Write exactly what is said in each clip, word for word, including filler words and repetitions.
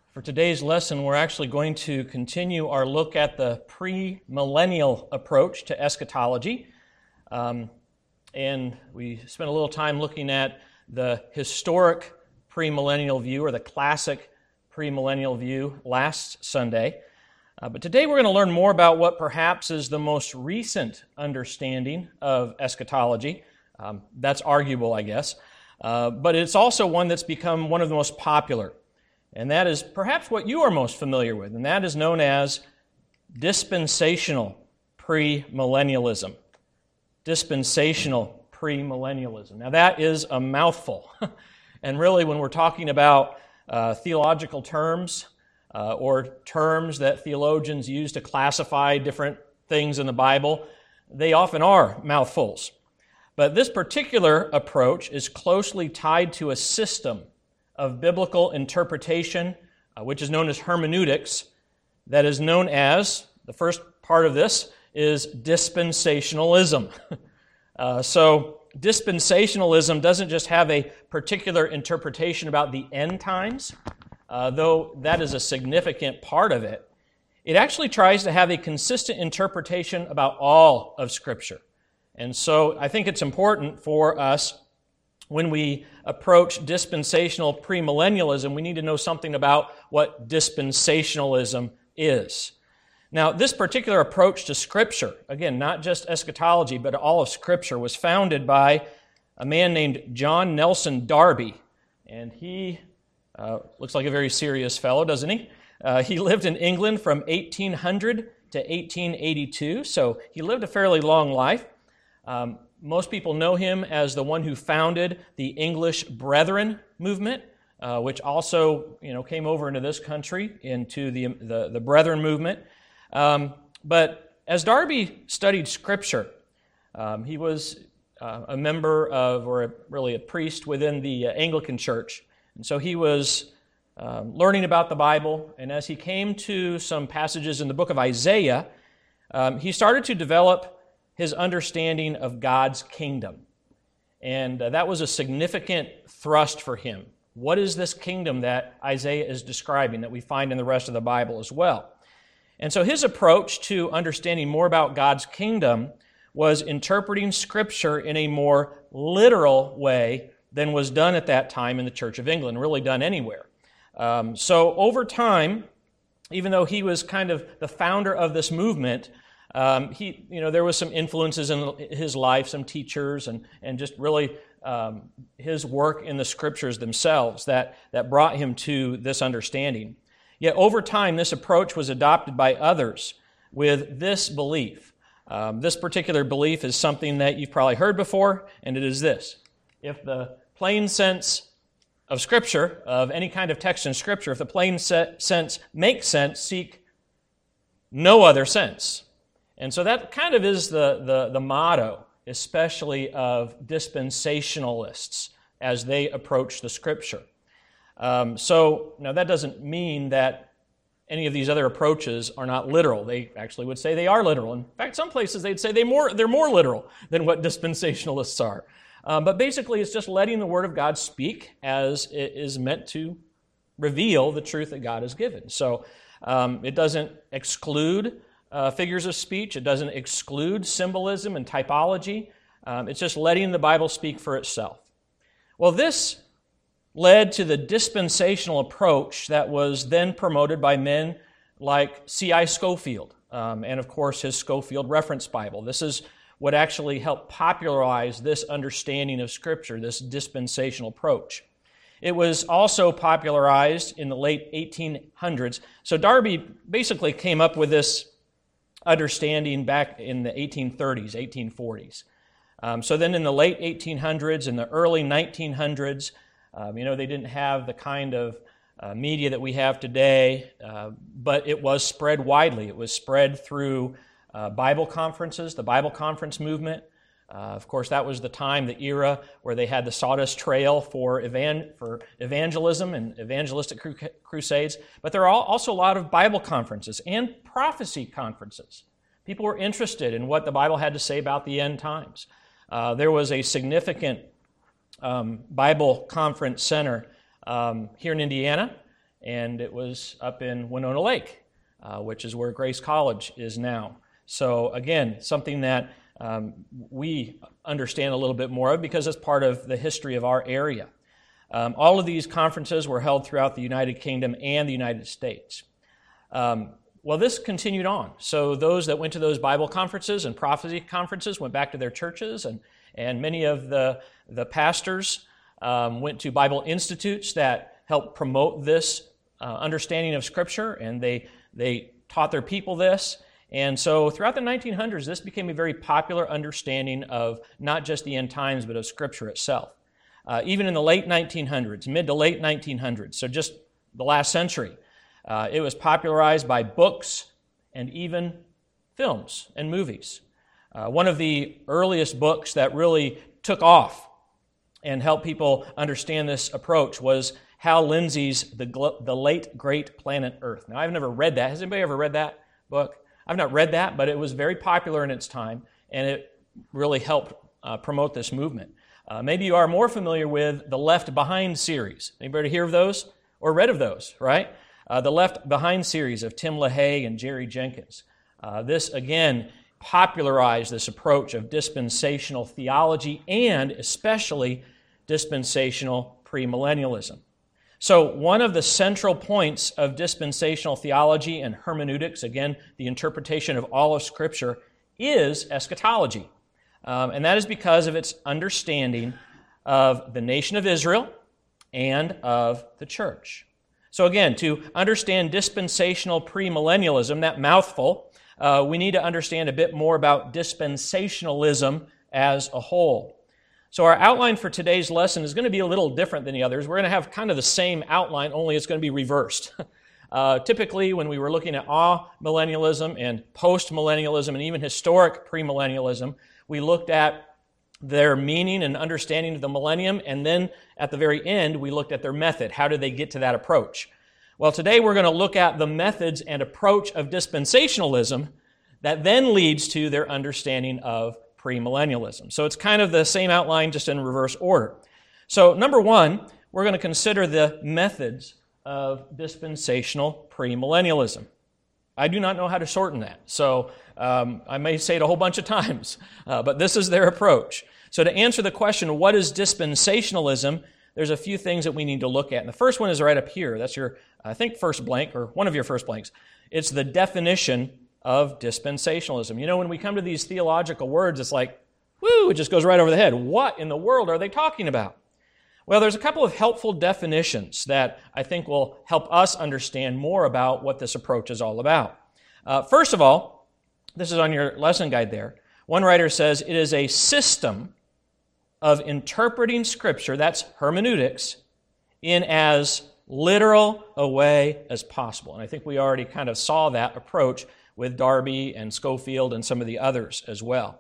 For today's lesson, we're actually going to continue our look at the premillennial approach to eschatology. Um, and we spent a little time looking at the historic premillennial view, or the classic premillennial view, last Sunday. Uh, but today we're going to learn more about what perhaps is the most recent understanding of eschatology. Um, that's arguable, I guess. Uh, but it's also one that's become one of the most popular. And that is perhaps what you are most familiar with, and that is known as dispensational premillennialism. Dispensational premillennialism. Now that is a mouthful. And really when we're talking about uh, theological terms, uh, or terms that theologians use to classify different things in the Bible, they often are mouthfuls. But this particular approach is closely tied to a system of biblical interpretation, uh, which is known as hermeneutics, that is known as, the first part of this is dispensationalism. uh, so dispensationalism doesn't just have a particular interpretation about the end times, uh, though that is a significant part of it. It actually tries to have a consistent interpretation about all of Scripture. And so I think it's important for us, when we approach dispensational premillennialism, we need to know something about what dispensationalism is. Now, this particular approach to Scripture, again, not just eschatology, but all of Scripture, was founded by a man named John Nelson Darby. And he uh, looks like a very serious fellow, doesn't he? Uh, he lived in England from eighteen hundred to eighteen eighty-two, so he lived a fairly long life. Um, Most people know him as the one who founded the English Brethren movement, uh, which also, you know, came over into this country, into the the, the Brethren movement. Um, but as Darby studied Scripture, um, he was uh, a member of, or a, really a priest within the uh, Anglican Church, and so he was um, learning about the Bible. And as he came to some passages in the book of Isaiah, um, he started to develop his understanding of God's kingdom. And uh, that was a significant thrust for him. What is this kingdom that Isaiah is describing, that we find in the rest of the Bible as well? And so his approach to understanding more about God's kingdom was interpreting Scripture in a more literal way than was done at that time in the Church of England, really done anywhere. Um, so over time, even though he was kind of the founder of this movement, Um, he, you know, there was some influences in his life, some teachers, and and just really um, his work in the Scriptures themselves that that brought him to this understanding. Yet over time, this approach was adopted by others with this belief. Um, this particular belief is something that you've probably heard before, and it is this: if the plain sense of Scripture, of any kind of text in Scripture, if the plain sense makes sense, seek no other sense. And so that kind of is the, the, the motto, especially of dispensationalists as they approach the Scripture. Um, so now that doesn't mean that any of these other approaches are not literal. They actually would say they are literal. In fact, some places they'd say they more, they're more literal than what dispensationalists are. Um, but basically it's just letting the Word of God speak as it is meant to reveal the truth that God has given. So um, it doesn't exclude Uh, figures of speech. It doesn't exclude symbolism and typology. Um, it's just letting the Bible speak for itself. Well, this led to the dispensational approach that was then promoted by men like C I Scofield, um, and of course his Scofield Reference Bible. This is what actually helped popularize this understanding of Scripture, this dispensational approach. It was also popularized in the late eighteen hundreds. So Darby basically came up with this understanding back in the eighteen thirties, eighteen forties. Um, so then in the late eighteen hundreds and the early nineteen hundreds, um, you know, they didn't have the kind of uh, media that we have today, uh, but it was spread widely. It was spread through uh, Bible conferences, the Bible conference movement. Uh, of course, that was the time, the era where they had the Sawdust Trail for, evan- for evangelism and evangelistic cru- crusades. But there are also a lot of Bible conferences and prophecy conferences. People were interested in what the Bible had to say about the end times. Uh, there was a significant um, Bible conference center um, here in Indiana, and it was up in Winona Lake, uh, which is where Grace College is now. So again, something that um, we understand a little bit more of because it's part of the history of our area. Um, all of these conferences were held throughout the United Kingdom and the United States. Um, well, this continued on. So those that went to those Bible conferences and prophecy conferences went back to their churches, and, and many of the, the pastors um, went to Bible institutes that helped promote this uh, understanding of Scripture, and they, they taught their people this. And so throughout the nineteen hundreds, this became a very popular understanding of not just the end times, but of Scripture itself. Uh, even in the late nineteen hundreds, mid to late nineteen hundreds, so just the last century, uh, it was popularized by books and even films and movies. Uh, one of the earliest books that really took off and helped people understand this approach was Hal Lindsey's The, Gl- the Late Great Planet Earth. Now, I've never read that. Has anybody ever read that book? I've not read that, but it was very popular in its time, and it really helped uh, promote this movement. Uh, maybe you are more familiar with the Left Behind series. Anybody hear of those or read of those, right? Uh, the Left Behind series of Tim LaHaye and Jerry Jenkins. Uh, this, again, popularized this approach of dispensational theology and especially dispensational premillennialism. So one of the central points of dispensational theology and hermeneutics, again, the interpretation of all of Scripture, is eschatology. Um, and that is because of its understanding of the nation of Israel and of the church. So again, to understand dispensational premillennialism, that mouthful, uh, we need to understand a bit more about dispensationalism as a whole. So our outline for today's lesson is going to be a little different than the others. We're going to have kind of the same outline, only it's going to be reversed. Uh, typically, when we were looking at amillennialism and post-millennialism and even historic premillennialism, we looked at their meaning and understanding of the millennium, and then at the very end, we looked at their method. How did they get to that approach? Well, today we're going to look at the methods and approach of dispensationalism that then leads to their understanding of premillennialism. So it's kind of the same outline, just in reverse order. So number one, we're going to consider the methods of dispensational premillennialism. I do not know how to shorten that, so um, I may say it a whole bunch of times, uh, but this is their approach. So to answer the question, what is dispensationalism, there's a few things that we need to look at. And the first one is right up here. That's your, I think, first blank, or one of your first blanks. It's the definition of dispensationalism. You know, when we come to these theological words, it's like, whoo, it just goes right over the head. What in the world are they talking about? Well, there's a couple of helpful definitions that I think will help us understand more about what this approach is all about. Uh, first of all, this is on your lesson guide there. One writer says it is a system of interpreting Scripture, that's hermeneutics, in as literal a way as possible. And I think we already kind of saw that approach with Darby and Schofield and some of the others as well.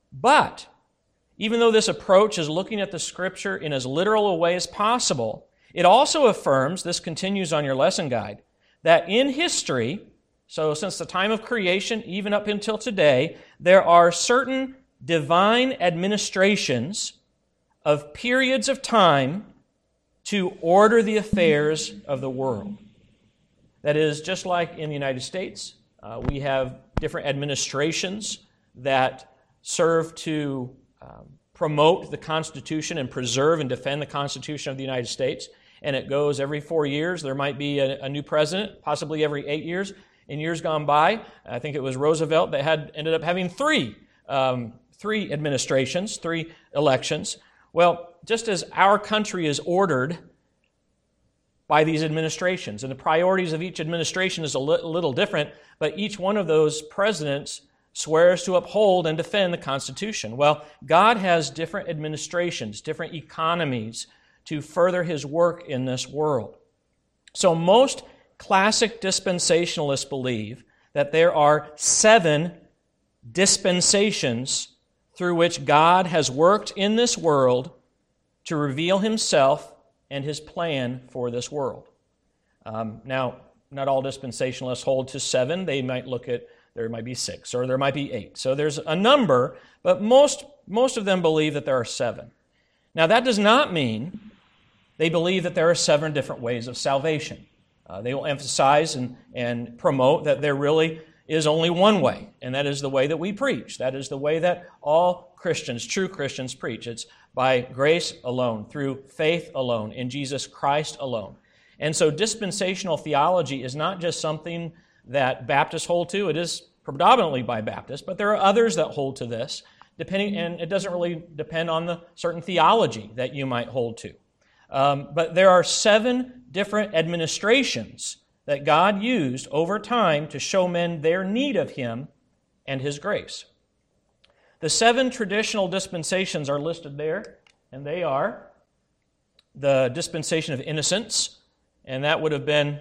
But even though this approach is looking at the Scripture in as literal a way as possible, it also affirms, this continues on your lesson guide, that in history, so since the time of creation, even up until today, there are certain divine administrations of periods of time to order the affairs of the world. That is, just like in the United States, uh, we have different administrations that serve to um, promote the Constitution and preserve and defend the Constitution of the United States. And it goes every four years. There might be a, a new president, possibly every eight years. In years gone by, I think it was Roosevelt that had ended up having three, um, three administrations, three elections. Well, just as our country is ordered by these administrations, and the priorities of each administration is a li- little different, but each one of those presidents swears to uphold and defend the Constitution. Well, God has different administrations, different economies to further His work in this world. So most classic dispensationalists believe that there are seven dispensations through which God has worked in this world to reveal Himself and His plan for this world. Um, now, not all dispensationalists hold to seven. They might look at, there might be six, or there might be eight. So there's a number, but most, most of them believe that there are seven. Now, that does not mean they believe that there are seven different ways of salvation. Uh, they will emphasize and, and promote that there really is only one way, and that is the way that we preach. That is the way that all Christians, true Christians, preach. It's by grace alone, through faith alone, in Jesus Christ alone. And so dispensational theology is not just something that Baptists hold to. It is predominantly by Baptists, but there are others that hold to this, depending, and it doesn't really depend on the certain theology that you might hold to. Um, but there are seven different administrations that God used over time to show men their need of Him and His grace. The seven traditional dispensations are listed there, and they are the dispensation of innocence, and that would have been,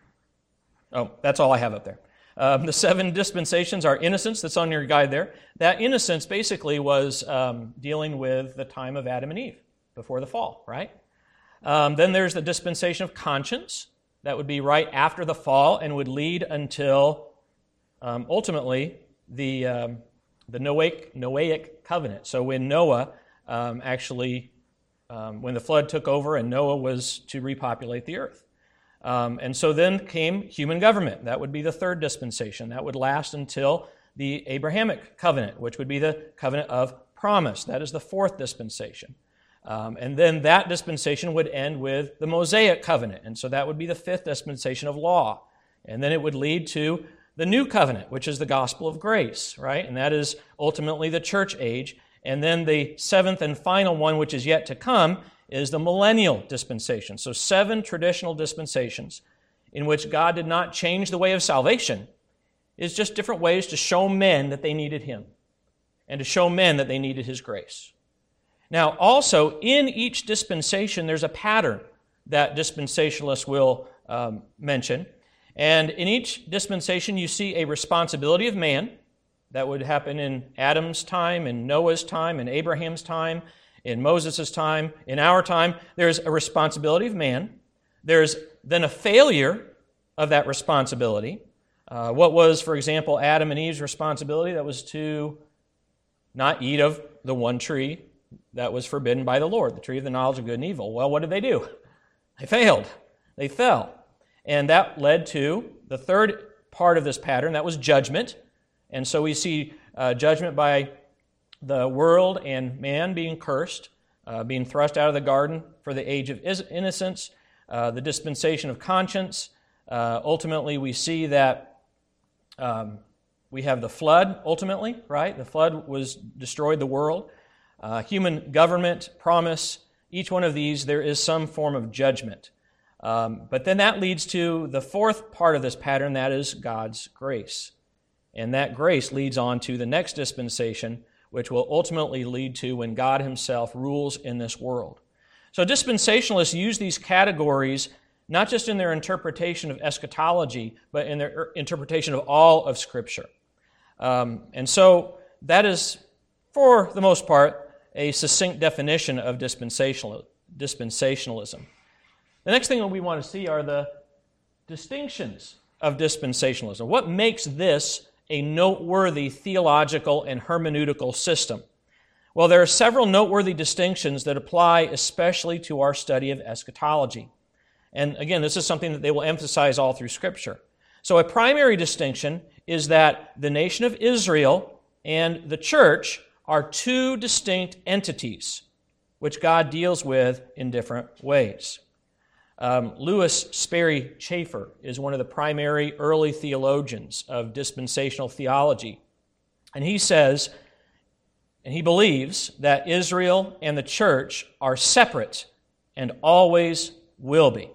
oh, that's all I have up there. Um, the seven dispensations are innocence, that's on your guide there. That innocence basically was um, dealing with the time of Adam and Eve, before the fall, right? Um, then there's the dispensation of conscience. That would be right after the fall and would lead until um, ultimately the um, the Noahic, Noahic covenant. So when Noah um, actually, um, when the flood took over and Noah was to repopulate the earth. Um, and so then came human government. That would be the third dispensation. That would last until the Abrahamic covenant, which would be the covenant of promise. That is the fourth dispensation. Um, and then that dispensation would end with the Mosaic covenant. And so that would be the fifth dispensation of law. And then it would lead to the new covenant, which is the gospel of grace, right? And that is ultimately the church age. And then the seventh and final one, which is yet to come, is the millennial dispensation. So seven traditional dispensations in which God did not change the way of salvation. It's just different ways to show men that they needed Him and to show men that they needed His grace. Now, also, in each dispensation, there's a pattern that dispensationalists will um, mention. And in each dispensation, you see a responsibility of man. That would happen in Adam's time, in Noah's time, in Abraham's time, in Moses' time, in our time. There's a responsibility of man. There's then a failure of that responsibility. Uh, what was, for example, Adam and Eve's responsibility? That was to not eat of the one tree that was forbidden by the Lord, the tree of the knowledge of good and evil. Well, what did they do? They failed. They fell. And that led to the third part of this pattern, that was judgment. And so we see uh, judgment by the world and man being cursed, uh, being thrust out of the garden for the age of innocence, uh, the dispensation of conscience. Uh, ultimately, we see that um, we have the flood, ultimately, right? The flood was destroyed the world. Uh, human government, promise, each one of these, there is some form of judgment. Um, but then that leads to the fourth part of this pattern, that is God's grace. And that grace leads on to the next dispensation, which will ultimately lead to when God Himself rules in this world. So dispensationalists use these categories not just in their interpretation of eschatology, but in their interpretation of all of Scripture. Um, and so that is, for the most part, a succinct definition of dispensational, dispensationalism. The next thing that we want to see are the distinctions of dispensationalism. What makes this a noteworthy theological and hermeneutical system? Well, there are several noteworthy distinctions that apply especially to our study of eschatology. And again, this is something that they will emphasize all through Scripture. So a primary distinction is that the nation of Israel and the church are two distinct entities which God deals with in different ways. Um, Lewis Sperry Chafer is one of the primary early theologians of dispensational theology. And he says, and he believes, that Israel and the church are separate and always will be.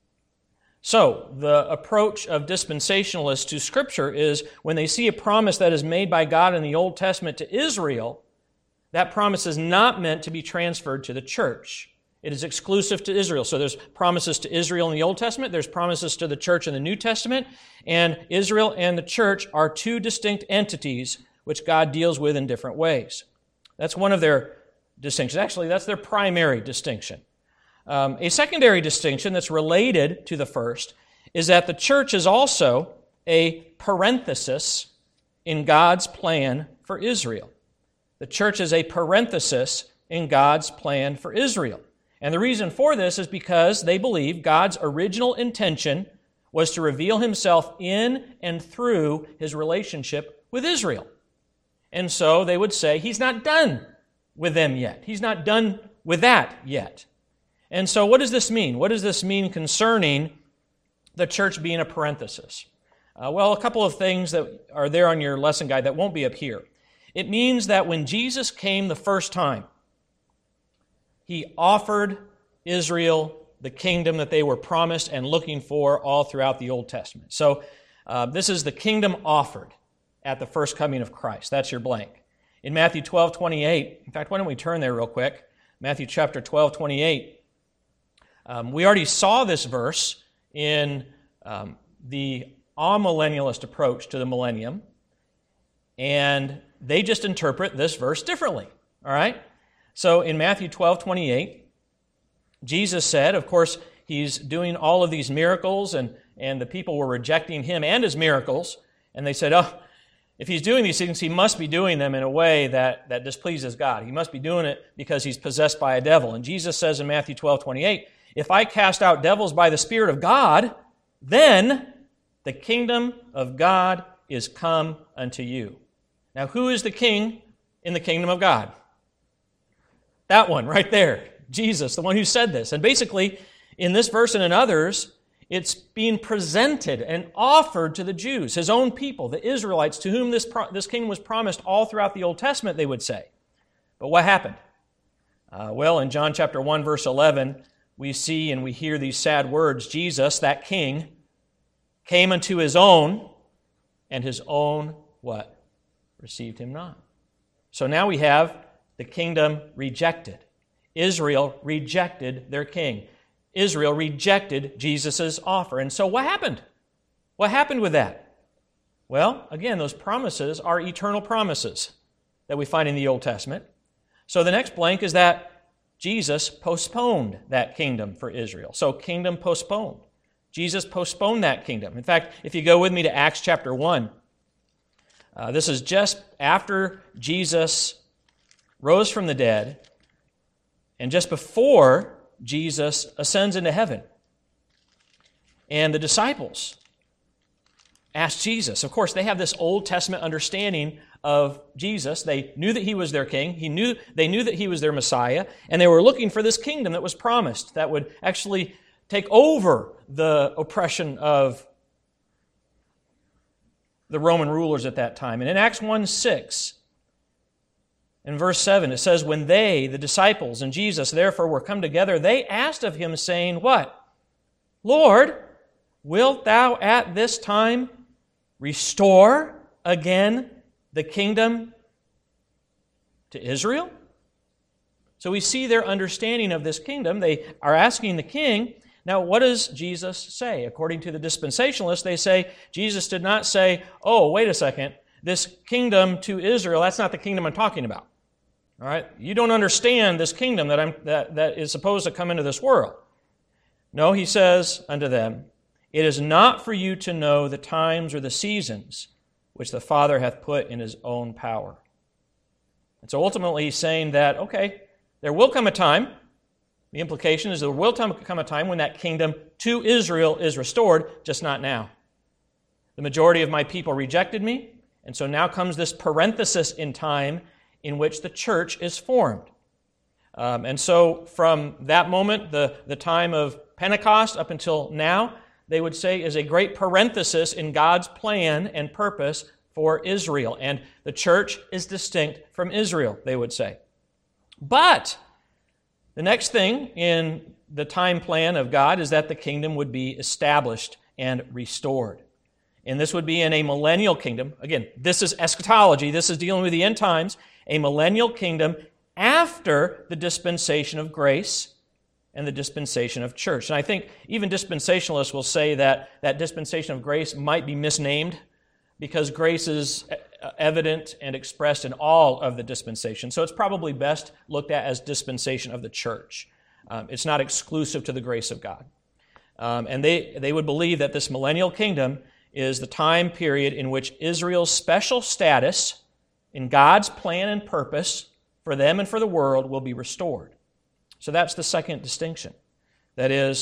So, the approach of dispensationalists to Scripture is when they see a promise that is made by God in the Old Testament to Israel, that promise is not meant to be transferred to the church. It is exclusive to Israel. So there's promises to Israel in the Old Testament, there's promises to the church in the New Testament, and Israel and the church are two distinct entities which God deals with in different ways. That's one of their distinctions. Actually, that's their primary distinction. Um, a secondary distinction that's related to the first is that the church is also a parenthesis in God's plan for Israel. The church is a parenthesis in God's plan for Israel. And the reason for this is because they believe God's original intention was to reveal himself in and through his relationship with Israel. And so they would say, he's not done with them yet. He's not done with that yet. And so what does this mean? What does this mean concerning the church being a parenthesis? Uh, well, a couple of things that are there on your lesson guide that won't be up here. It means that when Jesus came the first time, he offered Israel the kingdom that they were promised and looking for all throughout the Old Testament. So uh, this is the kingdom offered at the first coming of Christ. That's your blank. In Matthew twelve twenty-eight, in fact, why don't we turn there real quick? Matthew chapter twelve twenty-eight. Um, we already saw this verse in um, the amillennialist approach to the millennium, and they just interpret this verse differently. All right? So in Matthew twelve twenty-eight, Jesus said, of course, he's doing all of these miracles, and, and the people were rejecting him and his miracles, and they said, oh, if he's doing these things, he must be doing them in a way that, that displeases God. He must be doing it because he's possessed by a devil. And Jesus says in Matthew twelve twenty-eight, if I cast out devils by the Spirit of God, then the kingdom of God is come unto you. Now, who is the king in the kingdom of God? That one right there, Jesus, the one who said this. And basically, in this verse and in others, it's being presented and offered to the Jews, his own people, the Israelites, to whom this, pro- this kingdom was promised all throughout the Old Testament, they would say. But what happened? Uh, well, in John chapter one, verse eleven, we see and we hear these sad words, Jesus, that king, came unto his own, and his own, what? Received him not. So now we have the kingdom rejected. Israel rejected their king. Israel rejected Jesus' offer. And so what happened? What happened with that? Well, again, those promises are eternal promises that we find in the Old Testament. So the next blank is that Jesus postponed that kingdom for Israel. So kingdom postponed. Jesus postponed that kingdom. In fact, if you go with me to Acts chapter one, uh, this is just after Jesus rose from the dead and just before Jesus ascends into heaven. And the disciples asked Jesus. Of course, they have this Old Testament understanding of Jesus. They knew that he was their king. He knew they knew that he was their Messiah, and they were looking for this kingdom that was promised that would actually take over the oppression of the Roman rulers at that time. And in Acts one six, in verse seven, it says, when they, the disciples, and Jesus, therefore, were come together, they asked of him, saying, what? Lord, wilt thou at this time restore again the kingdom to Israel? So we see their understanding of this kingdom. They are asking the king. Now, what does Jesus say? According to the dispensationalists, they say, Jesus did not say, oh, wait a second, this kingdom to Israel, that's not the kingdom I'm talking about. All right? You don't understand this kingdom that, I'm, that, that is supposed to come into this world. No, he says unto them, it is not for you to know the times or the seasons which the Father hath put in his own power. And so ultimately he's saying that, okay, there will come a time, the implication is there will come a time when that kingdom to Israel is restored, just not now. The majority of my people rejected me, and so now comes this parenthesis in time in which the church is formed. Um, and so from that moment, the, the time of Pentecost up until now, they would say is a great parenthesis in God's plan and purpose for Israel. And the church is distinct from Israel, they would say. But the next thing in the time plan of God is that the kingdom would be established and restored. And this would be in a millennial kingdom. Again, this is eschatology. This is dealing with the end times. A millennial kingdom after the dispensation of grace and the dispensation of church. And I think even dispensationalists will say that that dispensation of grace might be misnamed because grace is evident and expressed in all of the dispensation. So it's probably best looked at as dispensation of the church. Um, it's not exclusive to the grace of God. Um, and they, they would believe that this millennial kingdom is the time period in which Israel's special status in God's plan and purpose for them and for the world will be restored. So that's the second distinction. That is,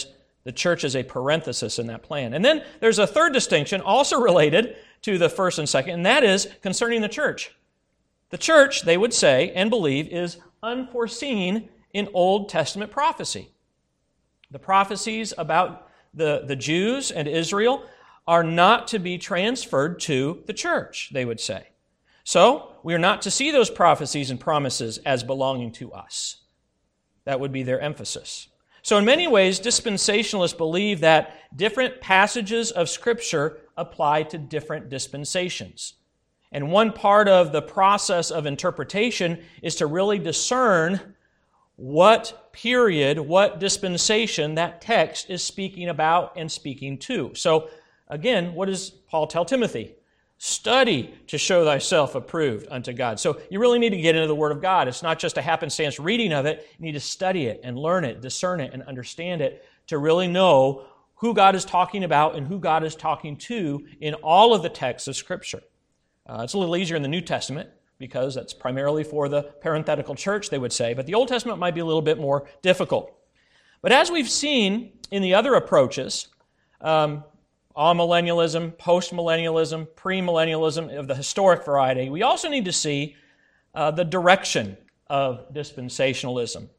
The church is a parenthesis in that plan. And then there's a third distinction, also related to the first and second, and that is concerning the church. The church, they would say and believe, is unforeseen in Old Testament prophecy. The prophecies about the, the Jews and Israel are not to be transferred to the church, they would say. So, we are not to see those prophecies and promises as belonging to us. That would be their emphasis. So in many ways, dispensationalists believe that different passages of Scripture apply to different dispensations. And one part of the process of interpretation is to really discern what period, what dispensation that text is speaking about and speaking to. So again, what does Paul tell Timothy? Study to show thyself approved unto God. So you really need to get into the Word of God. It's not just a happenstance reading of it. You need to study it and learn it, discern it, and understand it to really know who God is talking about and who God is talking to in all of the texts of Scripture. Uh, it's a little easier in the New Testament because that's primarily for the parenthetical church, they would say, but the Old Testament might be a little bit more difficult. But as we've seen in the other approaches, um, amillennialism, postmillennialism, premillennialism of the historic variety, we also need to see uh, the direction of dispensationalism.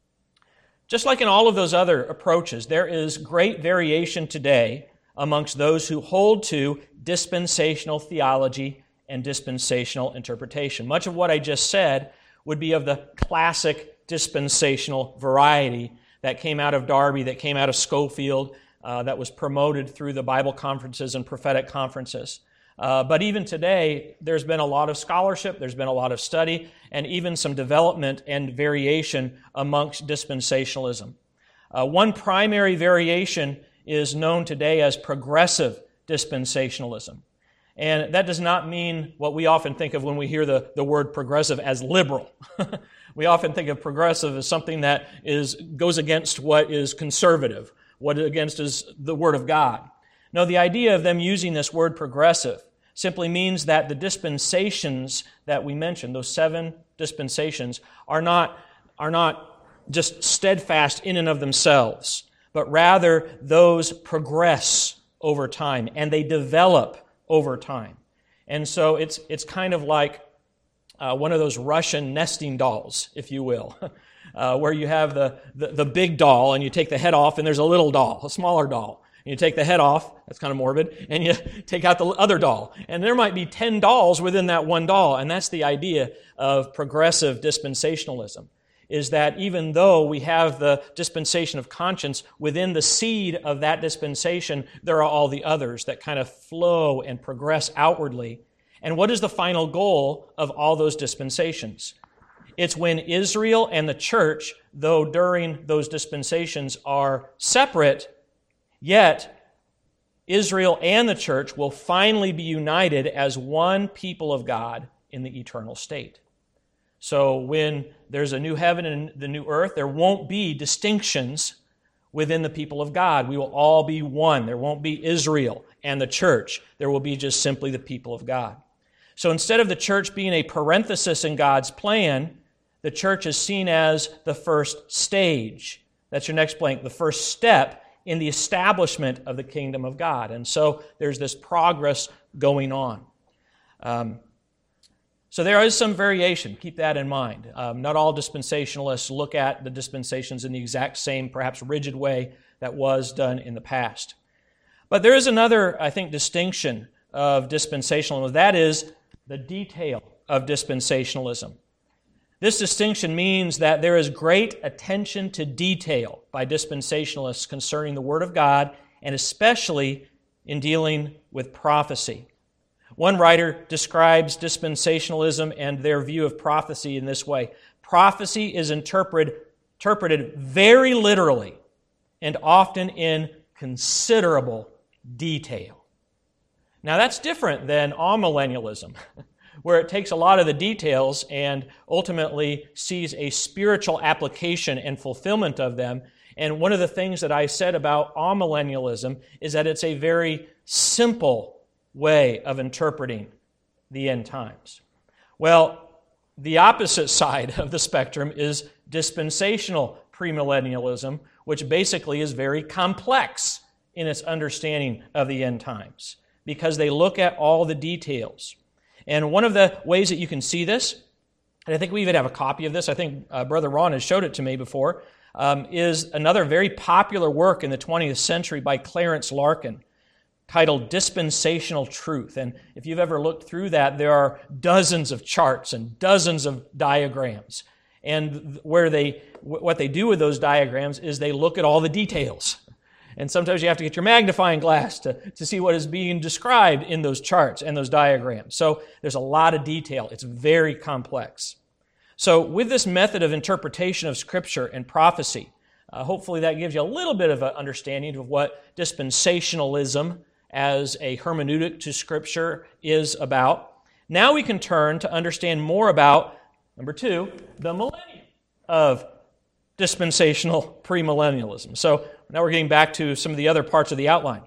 Just like in all of those other approaches, there is great variation today amongst those who hold to dispensational theology and dispensational interpretation. Much of what I just said would be of the classic dispensational variety that came out of Darby, that came out of Schofield, Uh, that was promoted through the Bible conferences and prophetic conferences. Uh, but even today, there's been a lot of scholarship, there's been a lot of study, and even some development and variation amongst dispensationalism. Uh, one primary variation is known today as progressive dispensationalism. And that does not mean what we often think of when we hear the, the word progressive as liberal. We often think of progressive as something that is goes against what is conservative, what against is the Word of God. No, the idea of them using this word progressive simply means that the dispensations that we mentioned, those seven dispensations, are not, are not just steadfast in and of themselves, but rather those progress over time and they develop over time. And so it's, it's kind of like uh, one of those Russian nesting dolls, if you will. Uh, where you have the, the, the big doll and you take the head off and there's a little doll, a smaller doll. And you take the head off, that's kind of morbid, and you take out the other doll. And there might be ten dolls within that one doll. And that's the idea of progressive dispensationalism, is that even though we have the dispensation of conscience, within the seed of that dispensation, there are all the others that kind of flow and progress outwardly. And what is the final goal of all those dispensations? It's when Israel and the church, though during those dispensations are separate, yet Israel and the church will finally be united as one people of God in the eternal state. So when there's a new heaven and the new earth, there won't be distinctions within the people of God. We will all be one. There won't be Israel and the church. There will be just simply the people of God. So instead of the church being a parenthesis in God's plan, the church is seen as the first stage. That's your next blank, the first step in the establishment of the kingdom of God. And so there's this progress going on. Um, so there is some variation. Keep that in mind. Um, not all dispensationalists look at the dispensations in the exact same, perhaps rigid way that was done in the past. But there is another, I think, distinction of dispensationalism. That is the detail of dispensationalism. This distinction means that there is great attention to detail by dispensationalists concerning the Word of God, and especially in dealing with prophecy. One writer describes dispensationalism and their view of prophecy in this way. Prophecy is interpreted, interpreted very literally and often in considerable detail. Now that's different than amillennialism, where it takes a lot of the details and ultimately sees a spiritual application and fulfillment of them. And one of the things that I said about amillennialism is that it's a very simple way of interpreting the end times. Well, the opposite side of the spectrum is dispensational premillennialism, which basically is very complex in its understanding of the end times, because they look at all the details. And one of the ways that you can see this, and I think we even have a copy of this, I think uh, Brother Ron has showed it to me before, um, is another very popular work in the twentieth century by Clarence Larkin, titled Dispensational Truth. And if you've ever looked through that, there are dozens of charts and dozens of diagrams. And where they, what they do with those diagrams is they look at all the details. And sometimes you have to get your magnifying glass to, to see what is being described in those charts and those diagrams. So there's a lot of detail. It's very complex. So with this method of interpretation of Scripture and prophecy, uh, hopefully that gives you a little bit of an understanding of what dispensationalism as a hermeneutic to Scripture is about. Now we can turn to understand more about, number two, the millennium of dispensational premillennialism. So now we're getting back to some of the other parts of the outline.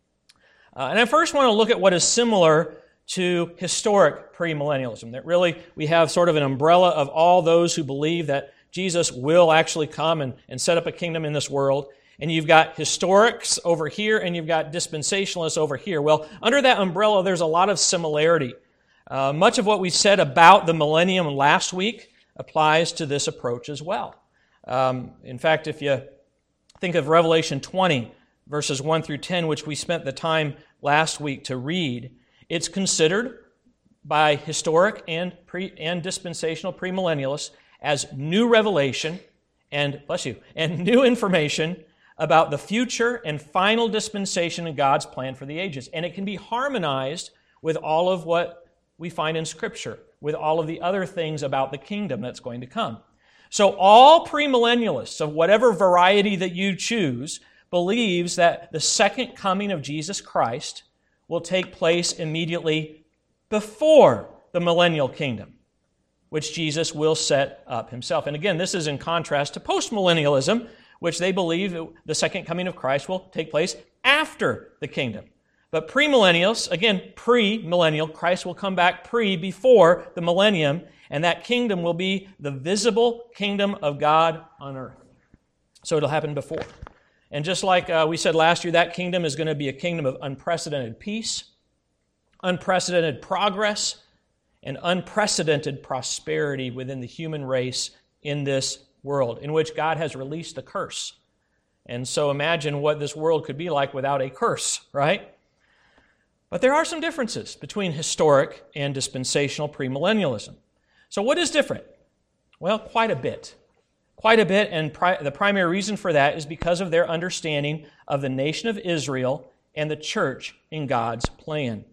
Uh, and I first want to look at what is similar to historic premillennialism. That really we have sort of an umbrella of all those who believe that Jesus will actually come and, and set up a kingdom in this world. And you've got historics over here, and you've got dispensationalists over here. Well, under that umbrella, there's a lot of similarity. Uh, much of what we said about the millennium last week applies to this approach as well. Um, in fact, if you think of Revelation twenty, verses one through ten, which we spent the time last week to read, it's considered by historic and pre and dispensational premillennialists as new revelation and, bless you, and new information about the future and final dispensation in God's plan for the ages. And it can be harmonized with all of what we find in Scripture, with all of the other things about the kingdom that's going to come. So all premillennialists of whatever variety that you choose believes that the second coming of Jesus Christ will take place immediately before the millennial kingdom, which Jesus will set up himself. And again, this is in contrast to postmillennialism, which they believe the second coming of Christ will take place after the kingdom. But premillennials, again, pre-millennial, Christ will come back pre, before the millennium, and that kingdom will be the visible kingdom of God on earth. So it'll happen before. And just like uh, we said last year, that kingdom is going to be a kingdom of unprecedented peace, unprecedented progress, and unprecedented prosperity within the human race in this world, in which God has released a curse. And so imagine what this world could be like without a curse, right? But there are some differences between historic and dispensational premillennialism. So what is different? Well, quite a bit. Quite a bit, and pri- the primary reason for that is because of their understanding of the nation of Israel and the church in God's plan.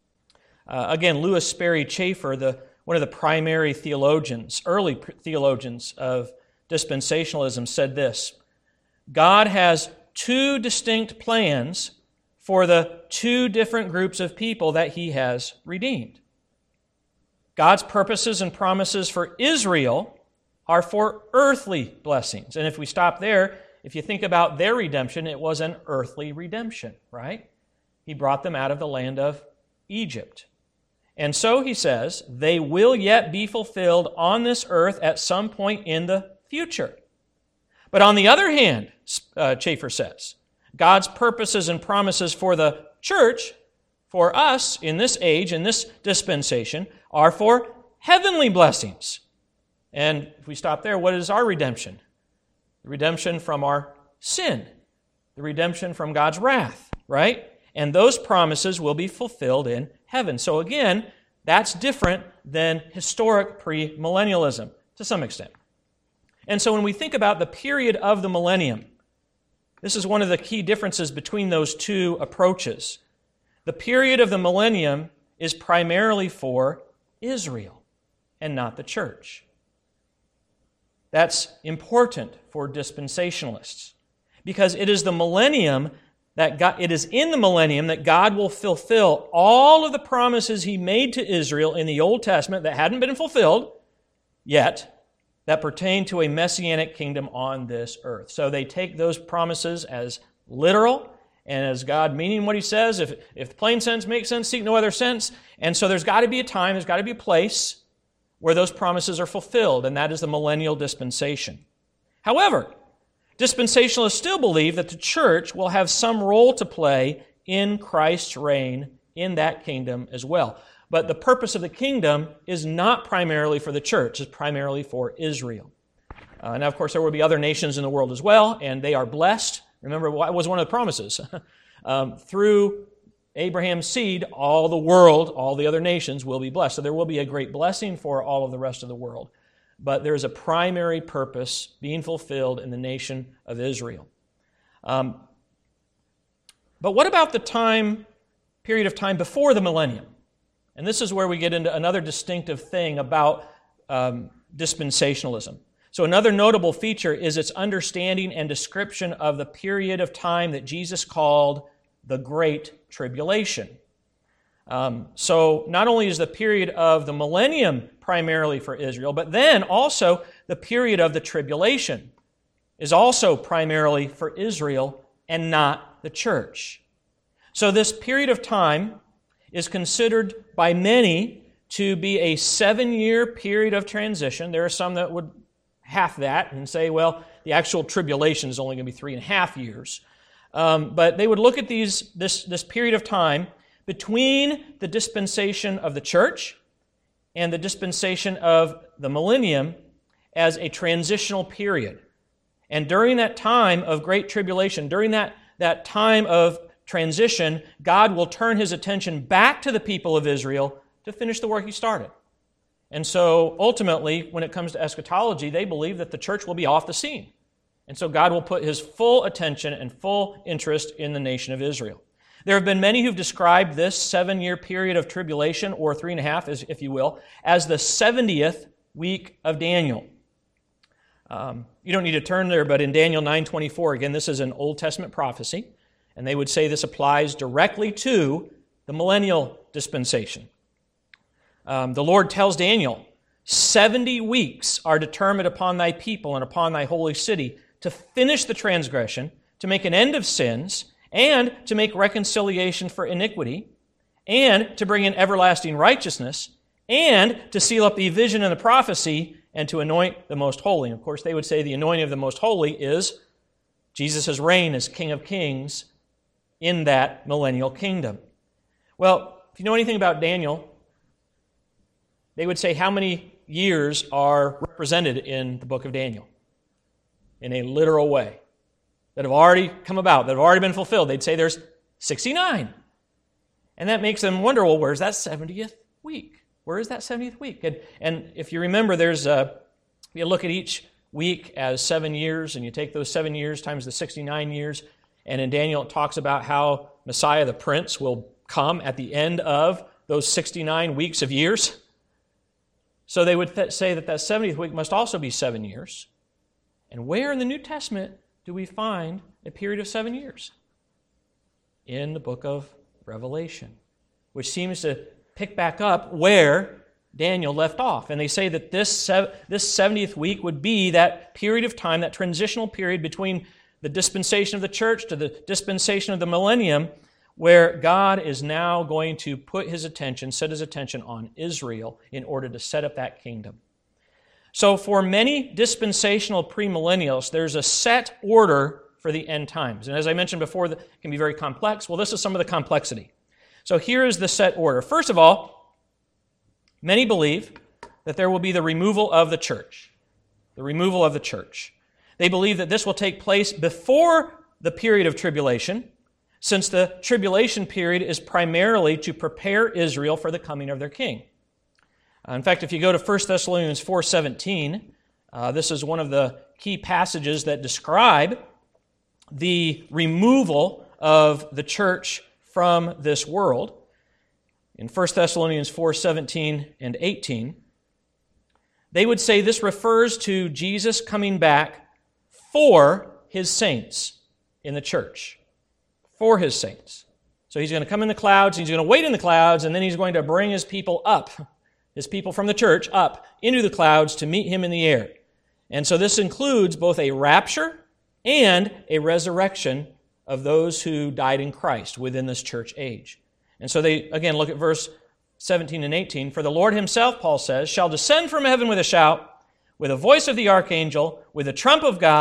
Uh, again, Lewis Sperry Chafer, the, one of the primary theologians, early theologians of dispensationalism, said this: God has two distinct plans for the two different groups of people that He has redeemed. God's purposes and promises for Israel are for earthly blessings. And if we stop there, if you think about their redemption, it was an earthly redemption, right? He brought them out of the land of Egypt. And so, he says, they will yet be fulfilled on this earth at some point in the future. But on the other hand, uh, Chafer says, God's purposes and promises for the church, for us in this age, in this dispensation, are for heavenly blessings. And if we stop there, what is our redemption? The redemption from our sin. The redemption from God's wrath, right? And those promises will be fulfilled in heaven. So again, that's different than historic premillennialism to some extent. And so when we think about the period of the millennium, this is one of the key differences between those two approaches. The period of the millennium is primarily for Israel and not the church. That's important for dispensationalists because it is the millennium that God, it is in the millennium that God will fulfill all of the promises He made to Israel in the Old Testament that hadn't been fulfilled yet, that pertain to a messianic kingdom on this earth. So they take those promises as literal and as God meaning what He says. If, if the plain sense makes sense, seek no other sense. And so there's got to be a time, there's got to be a place where those promises are fulfilled, and that is the millennial dispensation. However, dispensationalists still believe that the church will have some role to play in Christ's reign in that kingdom as well. But the purpose of the kingdom is not primarily for the church, it's primarily for Israel. Uh, now, of course, there will be other nations in the world as well, and they are blessed. Remember, what was one of the promises? um, through Abraham's seed, all the world, all the other nations will be blessed. So there will be a great blessing for all of the rest of the world. But there is a primary purpose being fulfilled in the nation of Israel. Um, but what about the time, period of time before the millennium? And this is where we get into another distinctive thing about um, dispensationalism. So another notable feature is its understanding and description of the period of time that Jesus called the Great Tribulation. Um, so not only is the period of the millennium primarily for Israel, but then also the period of the tribulation is also primarily for Israel and not the church. So this period of time is considered by many to be a seven-year period of transition. There are some that would half that and say, well, the actual tribulation is only going to be three and a half years. Um, but they would look at these this, this period of time between the dispensation of the church and the dispensation of the millennium as a transitional period. And during that time of great tribulation, during that, that time of transition, God will turn His attention back to the people of Israel to finish the work He started. And so ultimately, when it comes to eschatology, they believe that the church will be off the scene. And so God will put His full attention and full interest in the nation of Israel. There have been many who've described this seven-year period of tribulation, or three and a half, if you will, as the seventieth week of Daniel. Um, you don't need to turn there, but in Daniel nine twenty-four, again, this is an Old Testament prophecy, and they would say this applies directly to the millennial dispensation. Um, the Lord tells Daniel, seventy weeks are determined upon thy people and upon thy holy city to finish the transgression, to make an end of sins, and to make reconciliation for iniquity, and to bring in everlasting righteousness, and to seal up the vision and the prophecy, and to anoint the most holy. Of course, they would say the anointing of the most holy is Jesus' reign as King of Kings in that millennial kingdom. Well, if you know anything about Daniel, they would say how many years are represented in the book of Daniel in a literal way that have already come about, that have already been fulfilled. They'd say there's sixty-nine. And that makes them wonder, well, where's that seventieth week? Where is that seventieth week? And, and if you remember, there's a, you look at each week as seven years, and you take those seven years times the sixty-nine years, and in Daniel it talks about how Messiah the Prince will come at the end of those sixty-nine weeks of years. So they would th- say that that seventieth week must also be seven years. And where in the New Testament do we find a period of seven years? In the book of Revelation, which seems to pick back up where Daniel left off. And they say that this sev- this seventieth week would be that period of time, that transitional period between the dispensation of the church to the dispensation of the millennium, where God is now going to put His attention, set His attention on Israel in order to set up that kingdom. So for many dispensational premillennials, there's a set order for the end times. And as I mentioned before, it can be very complex. Well, this is some of the complexity. So here is the set order. First of all, many believe that there will be the removal of the church. The removal of the church. They believe that this will take place before the period of tribulation, since the tribulation period is primarily to prepare Israel for the coming of their king. Uh, in fact, if you go to First Thessalonians four seventeen, uh, this is one of the key passages that describe the removal of the church from this world. In First Thessalonians four seventeen and eighteen, they would say this refers to Jesus coming back for His saints in the church. For His saints. So He's going to come in the clouds, He's going to wait in the clouds, and then He's going to bring His people up, His people from the church up into the clouds to meet Him in the air. And so this includes both a rapture and a resurrection of those who died in Christ within this church age. And so they, again, look at verse seventeen and eighteen. For the Lord Himself, Paul says, shall descend from heaven with a shout, with a voice of the archangel, with the trump of God,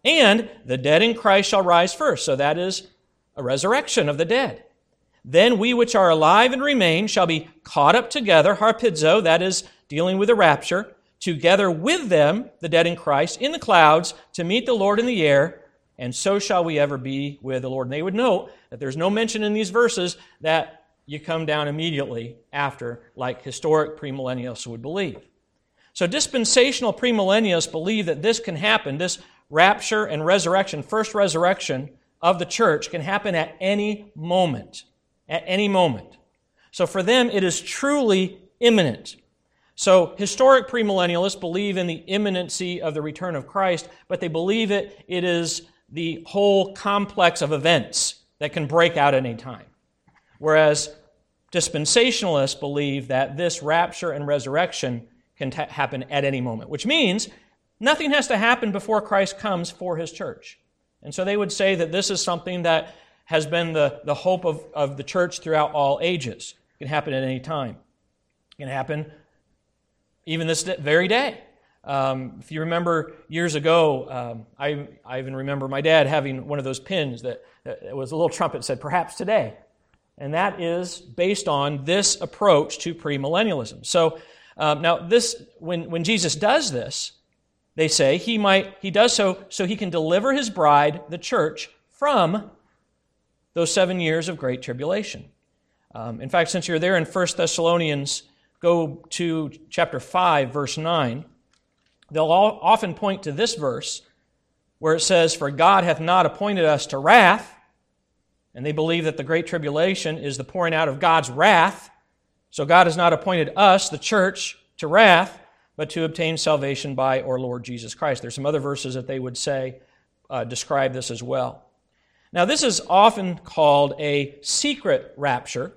And the dead in Christ shall rise first. So that is a resurrection of the dead. Then we which are alive and remain shall be caught up together, harpizo, that is dealing with the rapture, together with them, the dead in Christ, in the clouds, to meet the Lord in the air, and so shall we ever be with the Lord. And they would note that there's no mention in these verses that you come down immediately after, like historic premillennialists would believe. So dispensational premillennialists believe that this can happen, this rapture and resurrection, first resurrection of the church can happen at any moment. At any moment. So for them, it is truly imminent. So historic premillennialists believe in the imminency of the return of Christ, but they believe it, it is the whole complex of events that can break out at any time. Whereas dispensationalists believe that this rapture and resurrection can t- happen at any moment, which means nothing has to happen before Christ comes for His church. And so they would say that this is something that has been the, the hope of, of the church throughout all ages. It can happen at any time. It can happen even this very day. Um, if you remember years ago, um, I, I even remember my dad having one of those pins that, that was a little trumpet that said, perhaps today. And that is based on this approach to premillennialism. So um, now this, when, when Jesus does this, they say he might he does so so he can deliver his bride, the church, from those seven years of great tribulation. Um, in fact, since you're there in First Thessalonians, go to chapter five, verse nine. They'll all often point to this verse where it says, "For God hath not appointed us to wrath," and they believe that the great tribulation is the pouring out of God's wrath. So God has not appointed us, the church, to wrath, but to obtain salvation by our Lord Jesus Christ. There's some other verses that they would say uh, describe this as well. Now, this is often called a secret rapture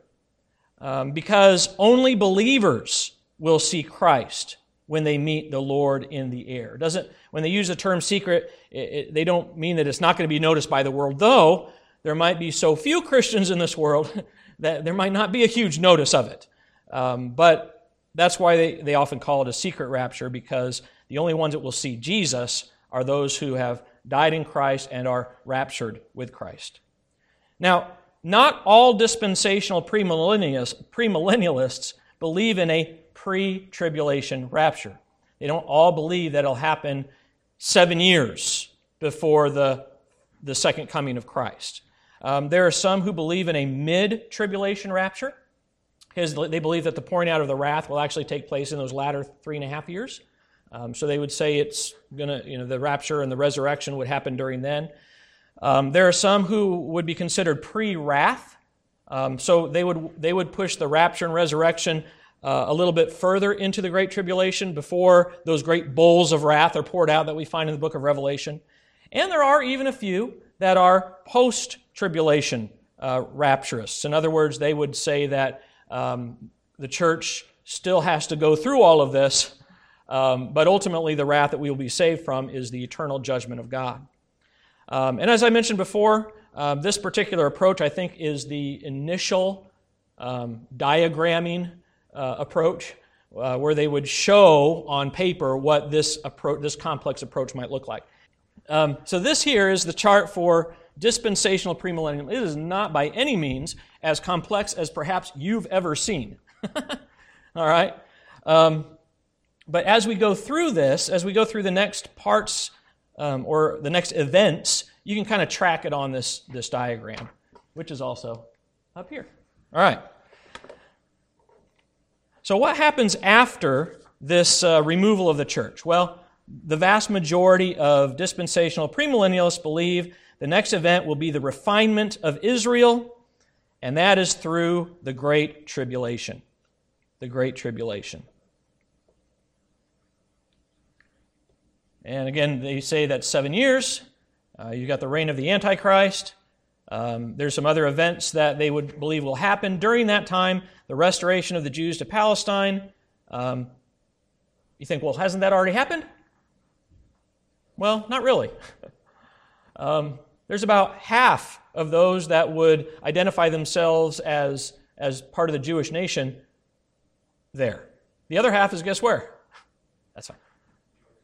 um, because only believers will see Christ when they meet the Lord in the air. Doesn't when they use the term secret, it, it, they don't mean that it's not going to be noticed by the world, though there might be so few Christians in this world that there might not be a huge notice of it. Um, but that's why they, they often call it a secret rapture, because the only ones that will see Jesus are those who have died in Christ and are raptured with Christ. Now, not all dispensational premillennialists, premillennialists believe in a pre-tribulation rapture. They don't all believe that it'll happen seven years before the, the second coming of Christ. Um, there are some who believe in a mid-tribulation rapture, because they believe that the pouring out of the wrath will actually take place in those latter three and a half years. Um, so they would say it's going to, you know, the rapture and the resurrection would happen during then. Um, there are some who would be considered pre-wrath. Um, so they would they would push the rapture and resurrection uh, a little bit further into the Great Tribulation before those great bowls of wrath are poured out that we find in the book of Revelation. And there are even a few that are post-tribulation uh, rapturists. In other words, they would say that um, the church still has to go through all of this, Um, but ultimately, the wrath that we will be saved from is the eternal judgment of God. Um, and as I mentioned before, uh, this particular approach, I think, is the initial um, diagramming uh, approach, uh, where they would show on paper what this approach, this complex approach might look like. Um, so this here is the chart for dispensational premillennialism. It is not by any means as complex as perhaps you've ever seen. All right? Um, But as we go through this, as we go through the next parts um, or the next events, you can kind of track it on this, this diagram, which is also up here. All right. So what happens after this uh, removal of the church? Well, the vast majority of dispensational premillennialists believe the next event will be the refinement of Israel, and that is through the Great Tribulation. The Great Tribulation. And again, they say that's seven years. Uh, you've got the reign of the Antichrist. Um, there's some other events that they would believe will happen during that time. The restoration of the Jews to Palestine. Um, you think, well, hasn't that already happened? Well, not really. um, there's about half of those that would identify themselves as, as part of the Jewish nation there. The other half is, guess where? That's fine.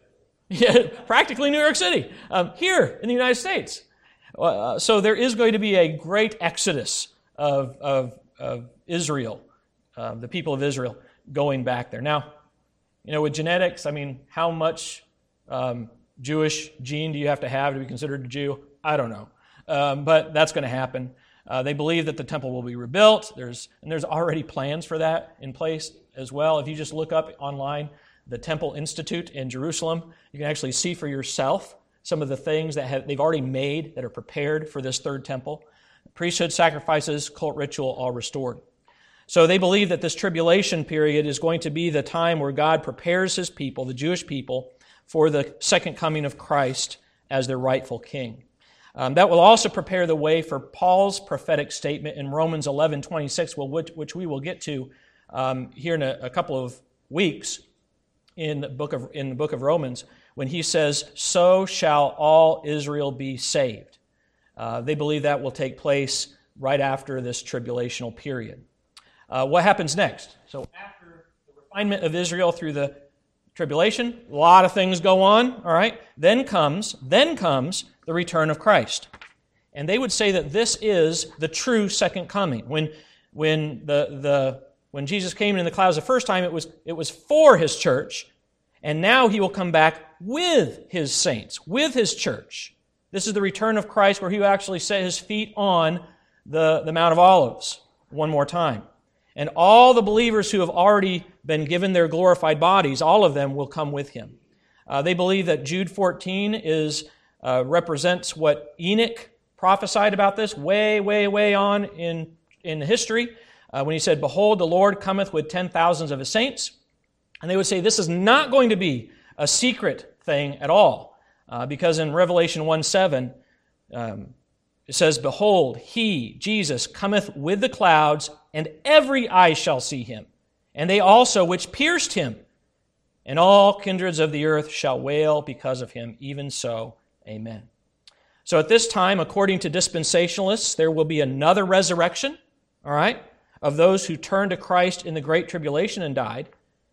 Yeah, practically New York City, um, here in the United States. Uh, so there is going to be a great exodus of, of, of Israel, uh, the people of Israel, going back there. Now, you know, with genetics, I mean, how much um, Jewish gene do you have to have to be considered a Jew? I don't know. Um, but that's going to happen. Uh, they believe that the temple will be rebuilt. There's and there's already plans for that in place as well. If you just look up online the Temple Institute in Jerusalem, you can actually see for yourself some of the things that have, they've already made that are prepared for this third temple. Priesthood, sacrifices, cult ritual, all restored. So they believe that this tribulation period is going to be the time where God prepares His people, the Jewish people, for the second coming of Christ as their rightful king. Um, that will also prepare the way for Paul's prophetic statement in Romans eleven twenty-six, which, which we will get to um, here in a, a couple of weeks in the book of in the book of Romans, when he says, "So shall all Israel be saved." Uh, they believe that will take place right after this tribulational period. Uh, what happens next? So after the refinement of Israel through the tribulation, a lot of things go on, all right? Then comes, then comes the return of Christ. And they would say that this is the true second coming. When, when, the, the, when Jesus came in the clouds the first time, it was, it was for His church, and now He will come back with His saints, with His church. This is the return of Christ where He will actually set His feet on the, the Mount of Olives one more time. And all the believers who have already been given their glorified bodies, all of them will come with Him. Uh, they believe that Jude fourteen is uh, represents what Enoch prophesied about this way, way, way on in, in history, uh, when he said, "Behold, the Lord cometh with ten thousands of His saints." And they would say this is not going to be a secret thing at all, uh, because in Revelation one seven, um, it says, "Behold, He, Jesus, cometh with the clouds, and every eye shall see Him, and they also which pierced Him, and all kindreds of the earth shall wail because of Him. Even so, amen." So at this time, according to dispensationalists, there will be another resurrection, all right, of those who turned to Christ in the Great Tribulation and died.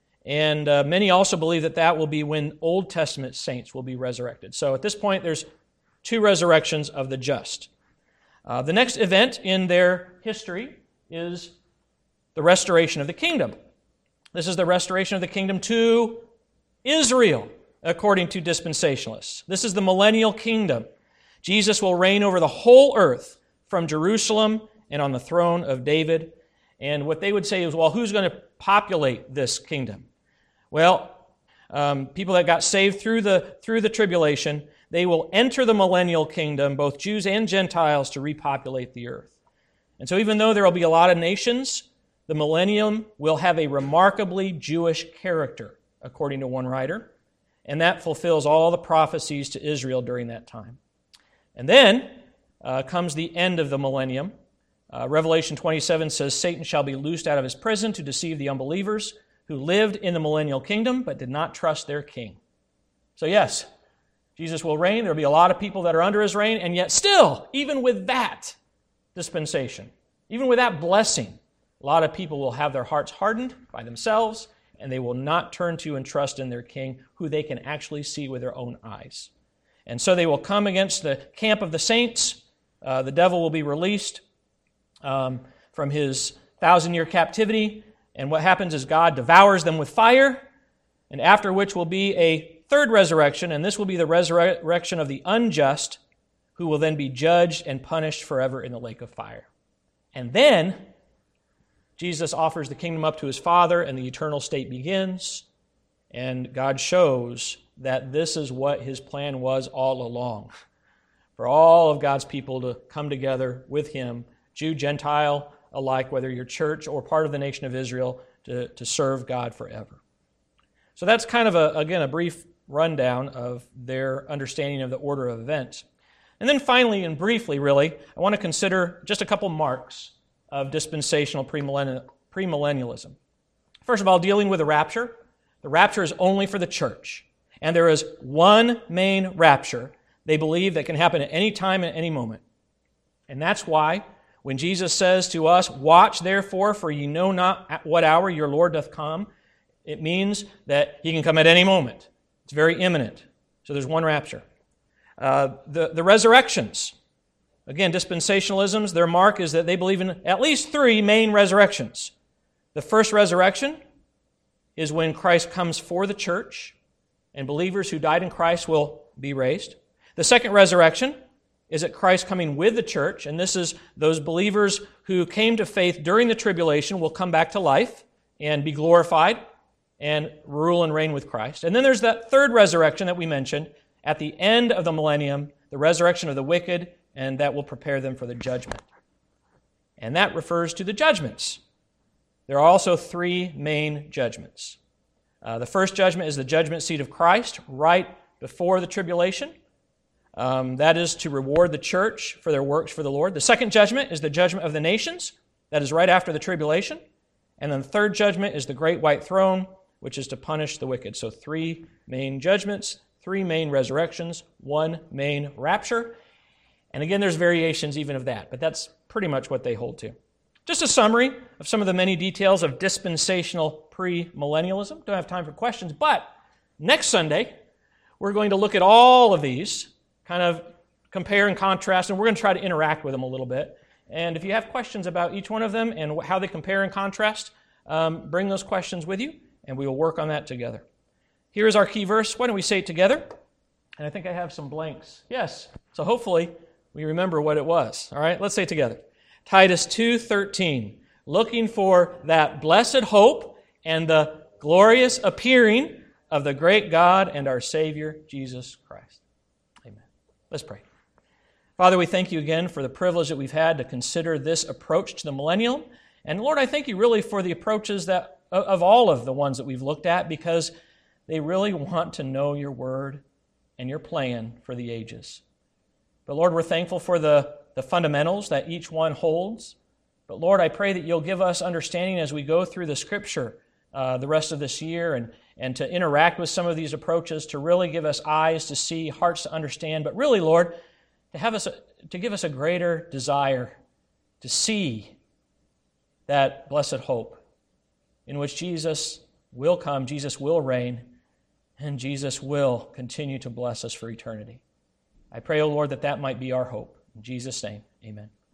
And uh, many also believe that that will be when Old Testament saints will be resurrected. So at this point, there's two resurrections of the just. Uh, the next event in their history is the restoration of the kingdom. This is the restoration of the kingdom to Israel, according to dispensationalists. This is the millennial kingdom. Jesus will reign over the whole earth from Jerusalem and on the throne of David. And what they would say is, well, who's going to populate this kingdom? Well, um, people that got saved through the, through the tribulation, they will enter the millennial kingdom, both Jews and Gentiles, to repopulate the earth. And so even though there will be a lot of nations, the millennium will have a remarkably Jewish character, according to one writer, and that fulfills all the prophecies to Israel during that time. And then uh, comes the end of the millennium. Uh, Revelation twenty-seven says, "Satan shall be loosed out of his prison to deceive the unbelievers who lived in the millennial kingdom but did not trust their king." So yes, Jesus will reign. There will be a lot of people that are under His reign, and yet still, even with that dispensation, even with that blessing, a lot of people will have their hearts hardened by themselves, and they will not turn to and trust in their king, who they can actually see with their own eyes. And so they will come against the camp of the saints. Uh, the devil will be released um, from his thousand-year captivity, and what happens is God devours them with fire, and after which will be a third resurrection, and this will be the resurrection of the unjust, who will then be judged and punished forever in the lake of fire. And then Jesus offers the kingdom up to His Father, and the eternal state begins, and God shows that this is what His plan was all along, for all of God's people to come together with Him, Jew, Gentile alike, whether you're church or part of the nation of Israel, to, to serve God forever. So that's kind of, a, again, a brief rundown of their understanding of the order of events. And then finally, and briefly really, I want to consider just a couple marks of dispensational premillennialism. First of all, dealing with the rapture. The rapture is only for the church. And there is one main rapture they believe that can happen at any time and any moment. And that's why when Jesus says to us, "Watch therefore, for ye know not at what hour your Lord doth come," it means that He can come at any moment. It's very imminent. So there's one rapture. Uh, the, the resurrections. Again, dispensationalisms, their mark is that they believe in at least three main resurrections. The first resurrection is when Christ comes for the church, and believers who died in Christ will be raised. The second resurrection is at Christ coming with the church, and this is those believers who came to faith during the tribulation will come back to life and be glorified and rule and reign with Christ. And then there's that third resurrection that we mentioned at the end of the millennium, the resurrection of the wicked, and that will prepare them for the judgment. And that refers to the judgments. There are also three main judgments. Uh, the first judgment is the judgment seat of Christ right before the tribulation. Um, that is to reward the church for their works for the Lord. The second judgment is the judgment of the nations. That is right after the tribulation. And then the third judgment is the great white throne, which is to punish the wicked. So three main judgments, three main resurrections, one main rapture. And again, there's variations even of that, but that's pretty much what they hold to. Just a summary of some of the many details of dispensational premillennialism. Don't have time for questions, but next Sunday, we're going to look at all of these, kind of compare and contrast, and we're going to try to interact with them a little bit. And if you have questions about each one of them and how they compare and contrast, um, bring those questions with you, and we will work on that together. Here's our key verse. Why don't we say it together? And I think I have some blanks. Yes. So hopefully we remember what it was. All right, let's say it together. Titus two thirteen, looking for that blessed hope and the glorious appearing of the great God and our Savior, Jesus Christ. Amen. Let's pray. Father, we thank you again for the privilege that we've had to consider this approach to the millennium. And Lord, I thank you really for the approaches that of all of the ones that we've looked at, because they really want to know your word and your plan for the ages. But Lord, we're thankful for the, the fundamentals that each one holds. But Lord, I pray that you'll give us understanding as we go through the Scripture uh, the rest of this year and, and to interact with some of these approaches, to really give us eyes to see, hearts to understand, but really, Lord, to have us a, to give us a greater desire to see that blessed hope in which Jesus will come, Jesus will reign, and Jesus will continue to bless us for eternity. I pray, O Lord, that that might be our hope. In Jesus' name, amen.